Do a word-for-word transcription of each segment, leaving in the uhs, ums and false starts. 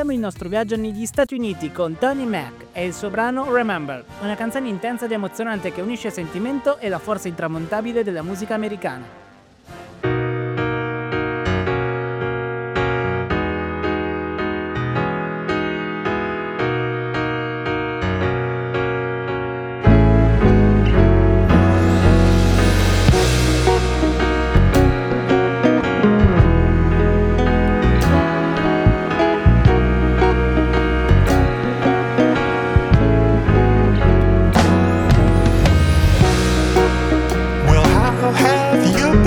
Iniziamo il nostro viaggio negli Stati Uniti con Tony Mac e il suo brano Remember, una canzone intensa ed emozionante che unisce sentimento e la forza intramontabile della musica americana. Have you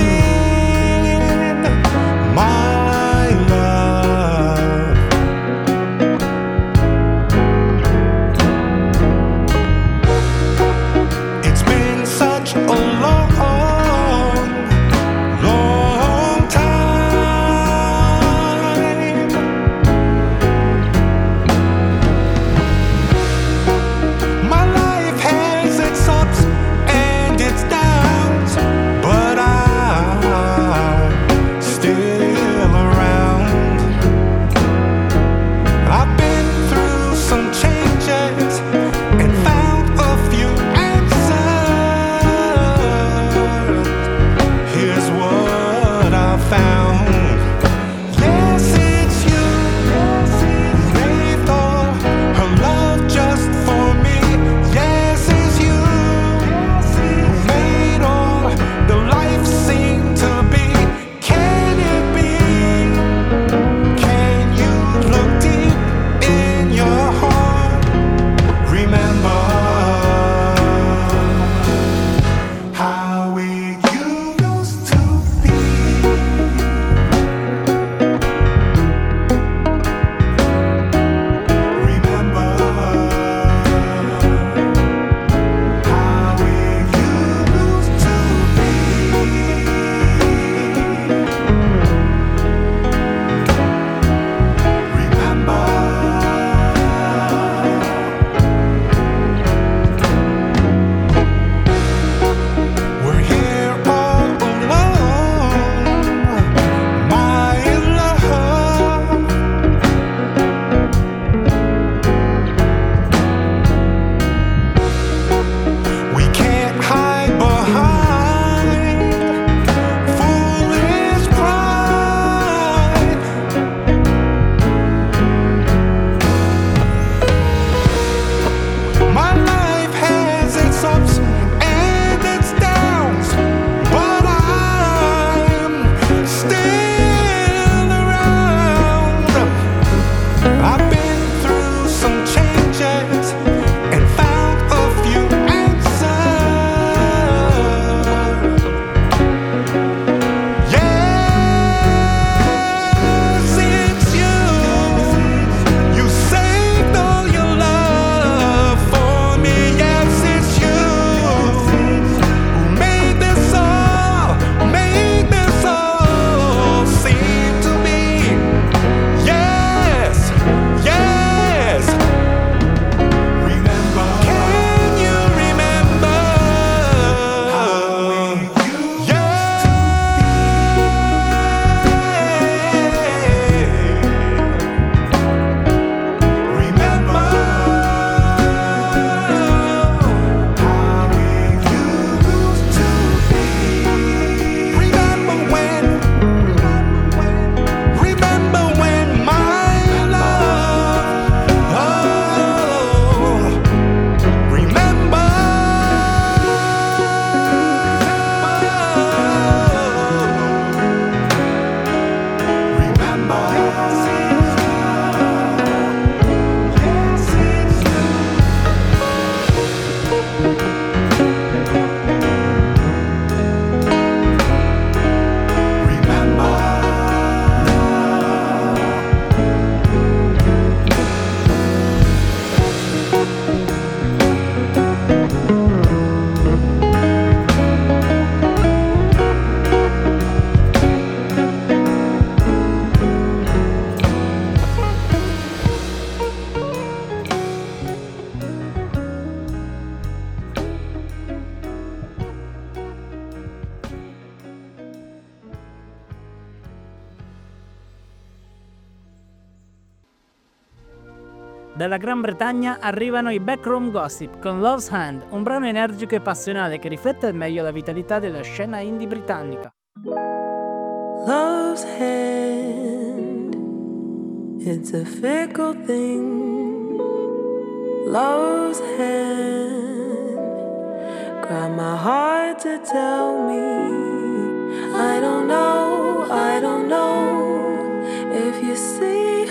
Dalla Gran Bretagna arrivano i Backroom Gossip con Love's Hand, un brano energico e passionale che riflette al meglio la vitalità della scena indie britannica. Love's hand, it's a fickle thing. Love's hand, grab my heart to tell me. I don't know, I don't know if you see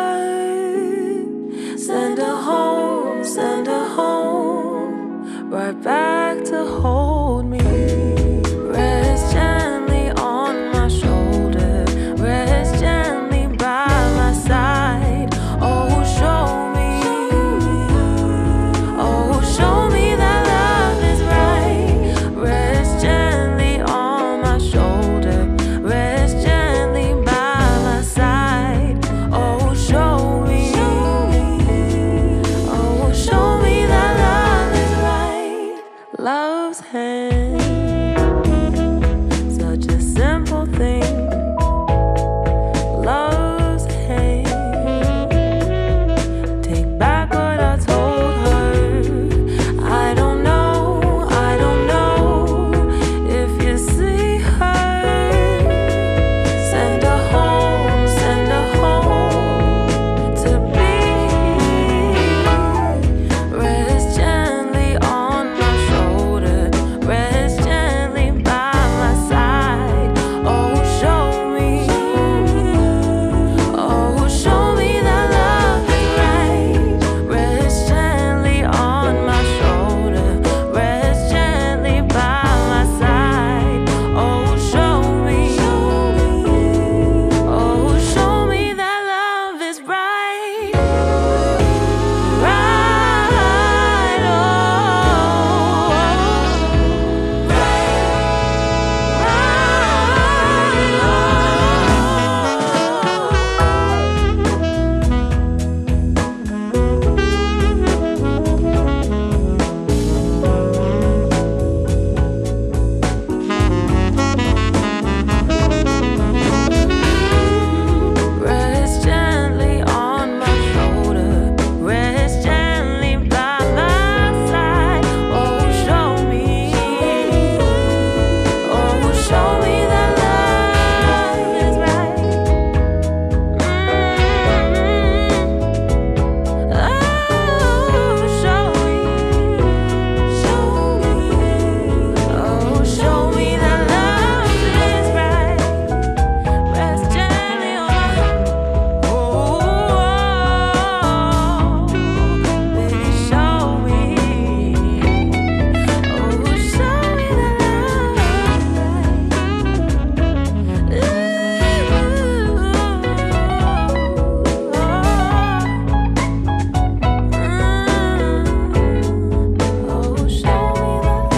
her. Send her home, send her home, right back to hold me. Rest gently on my shoulder, rest gently by my side. Oh, show me, oh, show me that love is right. Rest gently on my shoulder, rest gently by my side. Oh, show me, oh, show me that love is right. Love's hand, such a simple thing. Love's hand, take back what I told her. I don't know, I don't know if you see her. Send her home, send her home to be. Rest gently on my shoulder, rest gently by my side. Oh, show me, oh, show me that love is right. Rest gently on my shoulder, rest gently by my side. Oh, show me, oh, show me that love is right. Right, oh, rest gently on my shoulder, rest gently by my side. Oh, show me, oh, show me that love is right. Mm-hmm. Oh, show me, show me, oh, show me that love is right. Rest gently on my, oh, baby, show me, oh, show me that love is right. Oh, show me that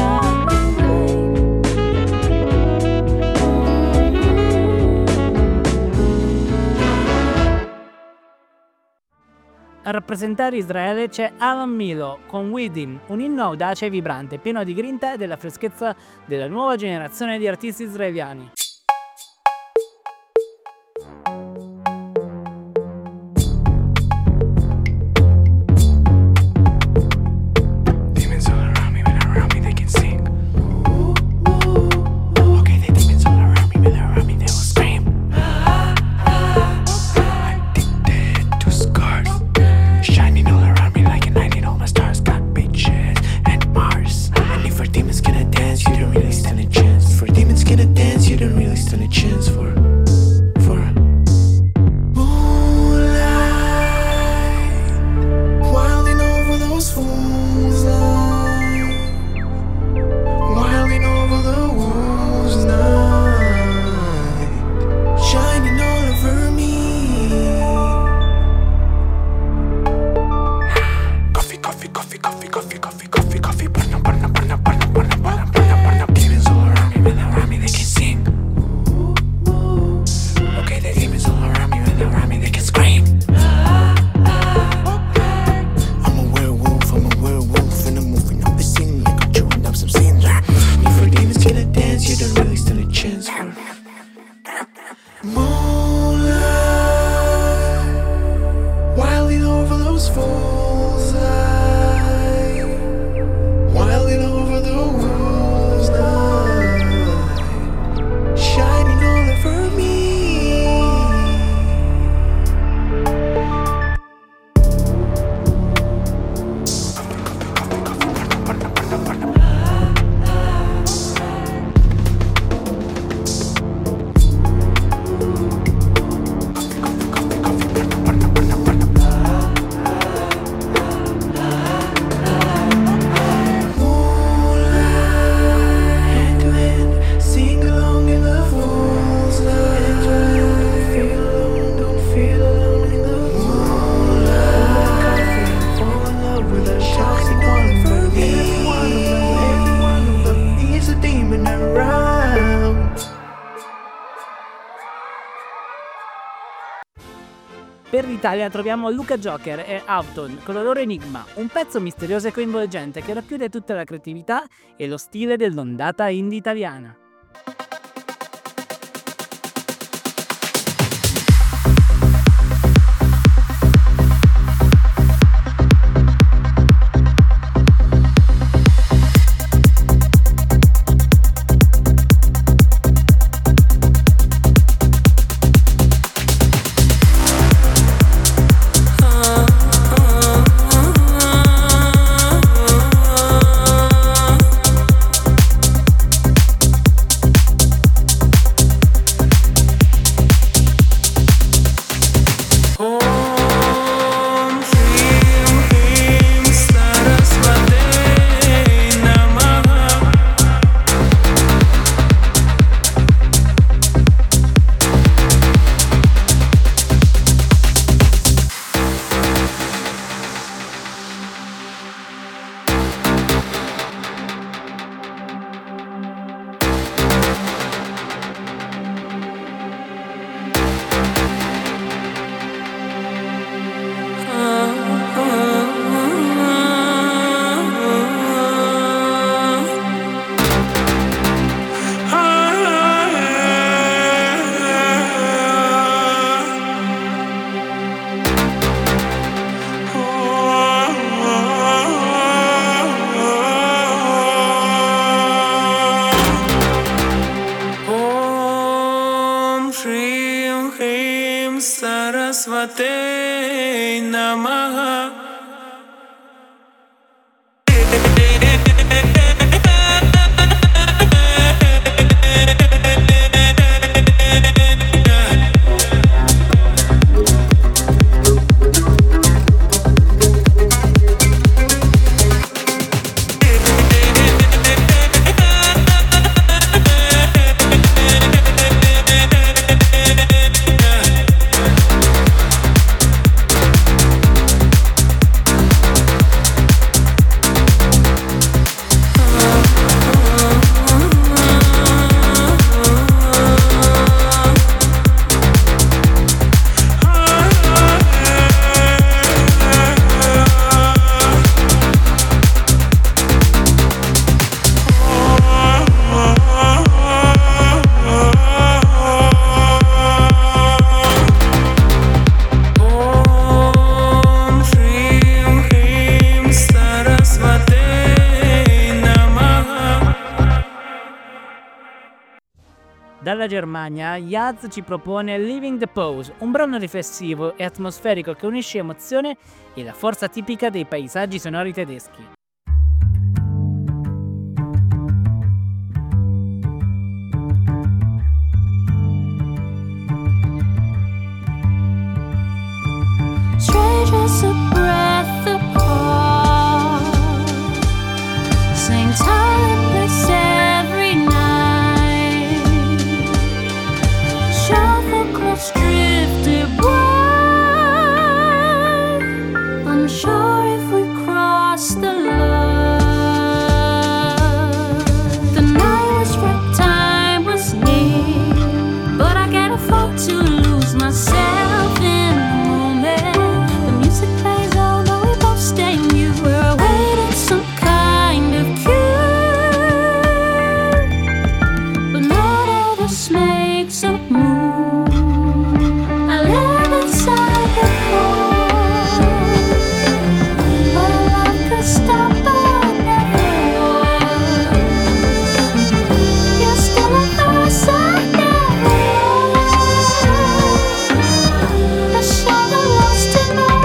A rappresentare Israele c'è Alan Milo con Within, un inno audace e vibrante, pieno di grinta e della freschezza della nuova generazione di artisti israeliani. Demons all around me, when they're around me, they can sing. Okay, the demons all around me, when they're around me, they will scream. Addicted to scars, shining all around me like a night in all my stars. Got bitches and Mars. And if our demons gonna dance, you don't really stand a chance. For demons gonna dance, you don't really stand a chance. For, for moonlight, wilding over those fools night, wilding over the wolves night, shining all over me. Coffee, coffee, coffee, coffee, coffee, coffee, coffee, coffee, burn up, burn up, burn up, burn up, burn up, burn up, burn up, burn up. Demons all around me, when they're around me, they can sing. Okay, the demons all around me, when they're around me, they can scream. I'm a werewolf, I'm a werewolf, and I'm moving up the scene like I'm chewing up some scenes. If your demons gonna dance, you don't really stand a chance. For moonlight, wilding over those fools. per l'Italia troviamo Luca Joker e Auton con la loro Enigma, un pezzo misterioso e coinvolgente che racchiude tutta la creatività e lo stile dell'ondata indie italiana. Sarasvate Namaha. Dalla Germania, Yaz ci propone Living the Pose, un brano riflessivo e atmosferico che unisce emozione e la forza tipica dei paesaggi sonori tedeschi. Strangers a breath apart, same time, place every night. Shuffle close, drifted wide, unsure if we crossed the line. The night was right, time was near, but I can't afford to lose myself in the moment. The music plays although we both stay mute. We're awaiting some kind of cue, but none of us makes a move. I live inside the core, but I love could stop but never would. You're still a voice I never heard, a shadow lost in the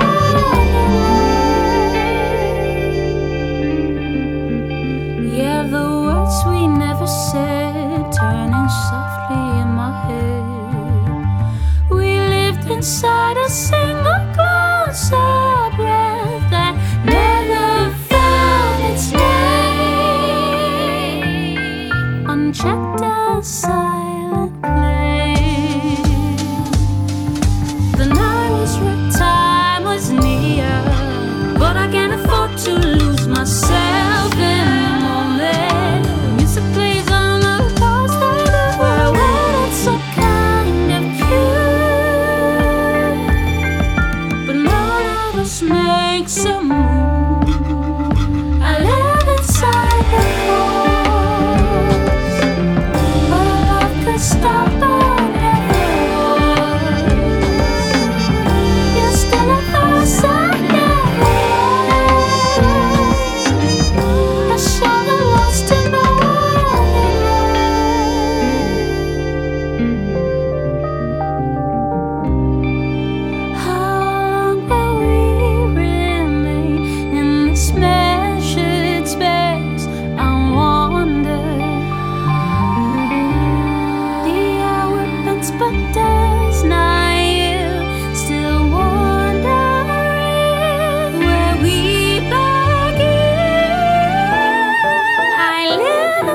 morning. Yeah, the words we never said, turning softly in my head. We lived inside a single closer breath that never found its name. Unchecked and silent play. The night was right, time was near, but I can't afford to lose myself in the moment. The music plays on the pause that we're awaiting some kind of cue,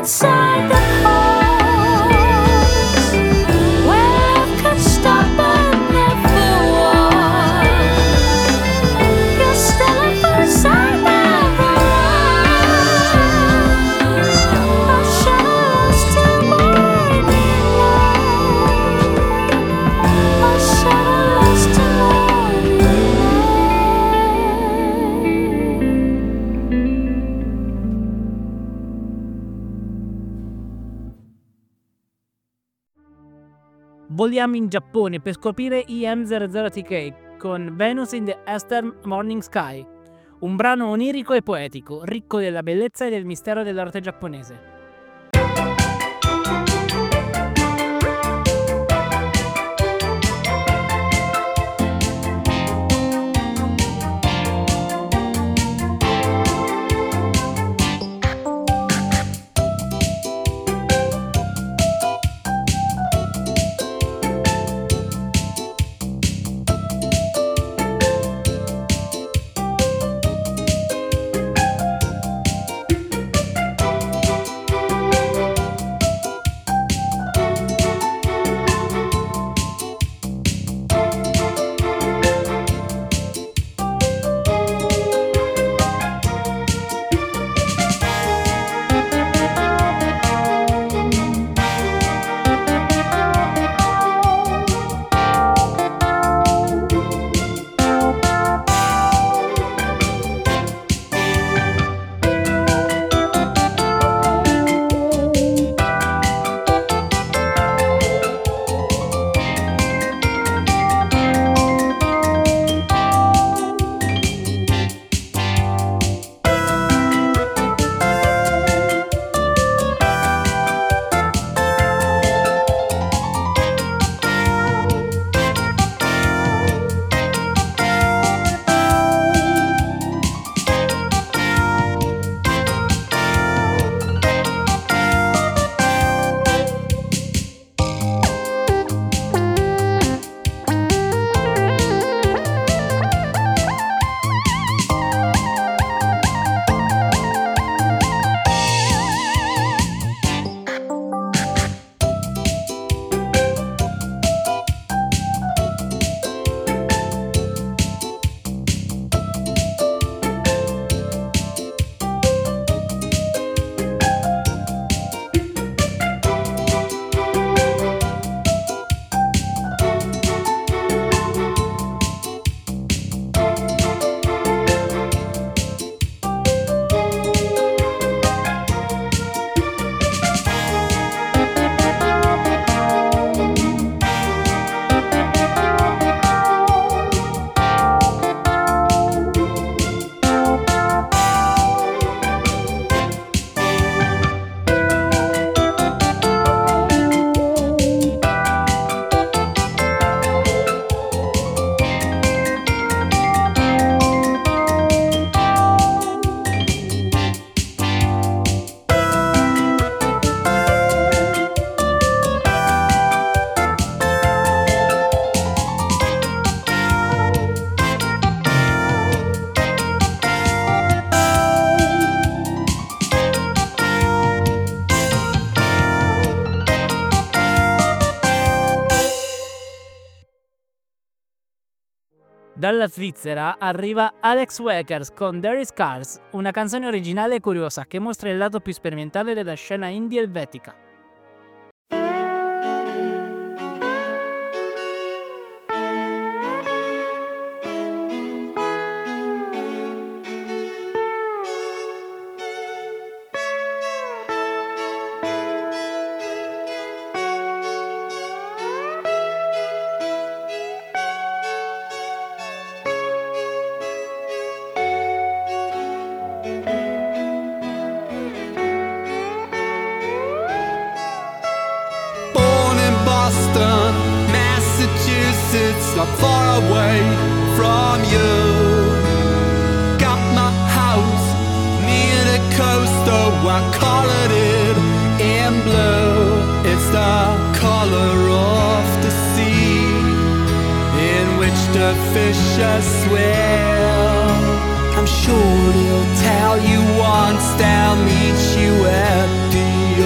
outside the halls, where love could stop but never was. You're still at first, I never run. A shadow lost to morning light. A shadow lost to morning light. Voliamo in Giappone per scoprire I M zero zero T K con Venus in the Eastern Morning Sky, un brano onirico e poetico, ricco della bellezza e del mistero dell'arte giapponese. Dalla Svizzera arriva Alex Wakers con There Is Cars, una canzone originale e curiosa che mostra il lato più sperimentale della scena indie elvetica. Not far away from you. Got my house near the coast, oh I colored it in blue. It's the color of the sea in which the fishes swim. I'm sure he'll tell you once they'll meet you at the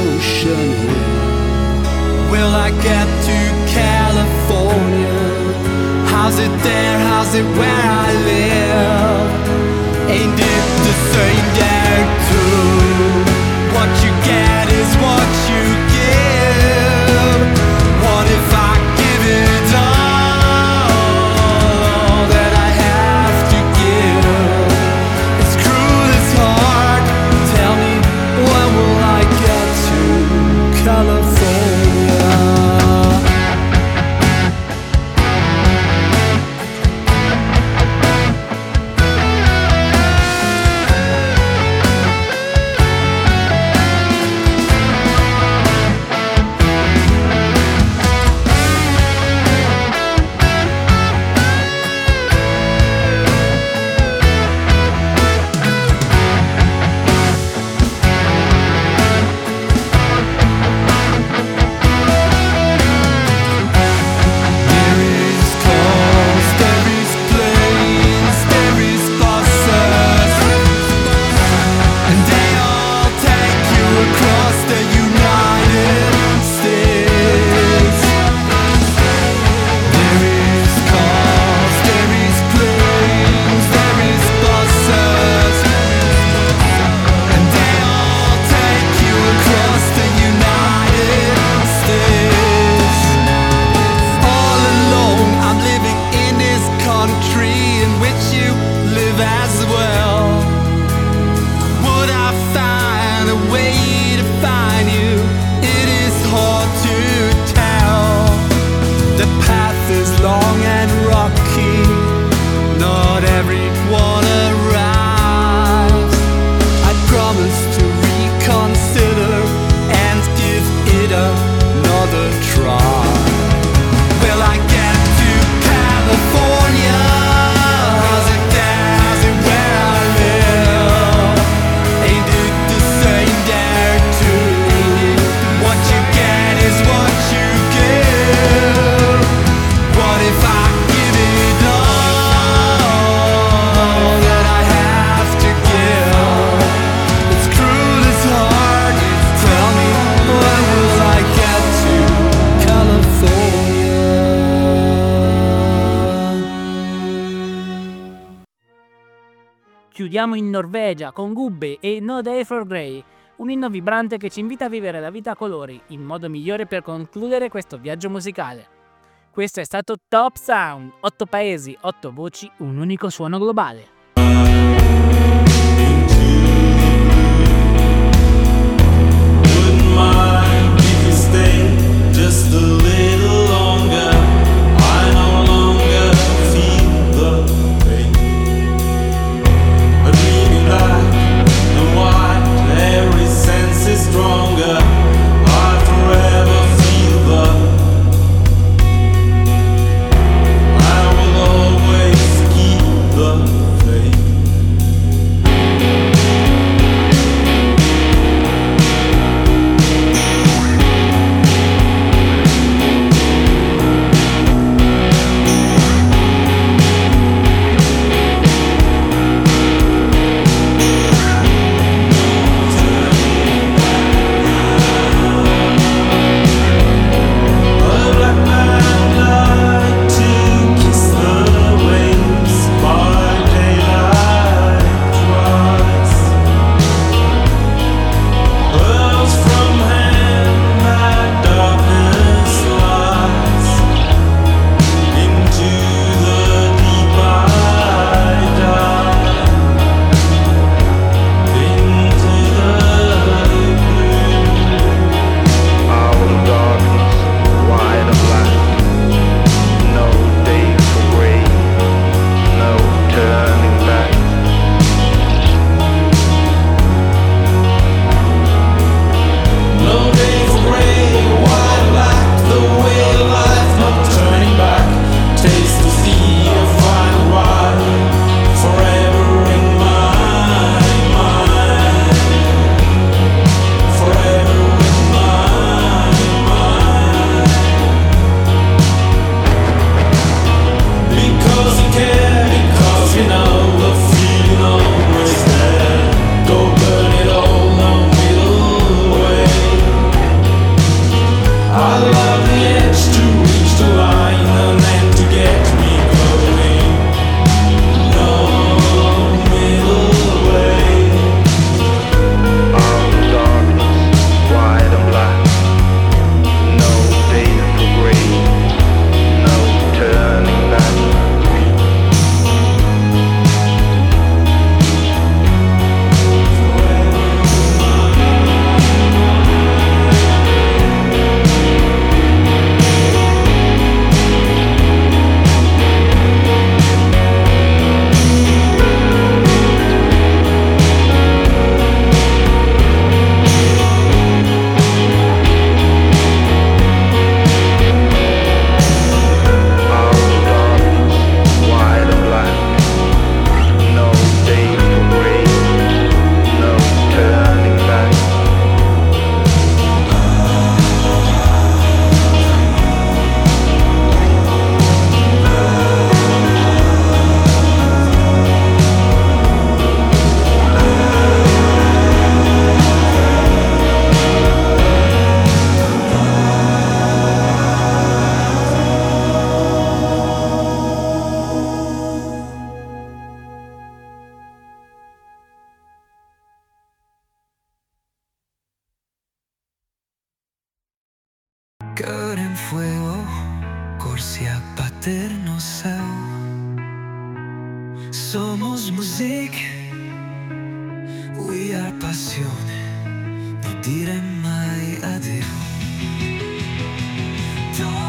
will I get to California? How's it there, how's it where I live? Ain't it the same there too? What you get is what you give. What if I give it all that I have to give? It's cruel, it's hard. Tell me, when will I get to California? Chiudiamo in Norvegia con Gubbe e No Day for Grey, un inno vibrante che ci invita a vivere la vita a colori, il modo migliore per concludere questo viaggio musicale. Questo è stato Top Sound, otto paesi, otto voci, un unico suono globale. Just a little longer, I no longer feel the pain. But leaving black and white, every sense is stronger. I forever feel the. I will always keep the faith. cœur en fuego, corsi a paterno seu. Somos musique, we are passione, non dire mai addio.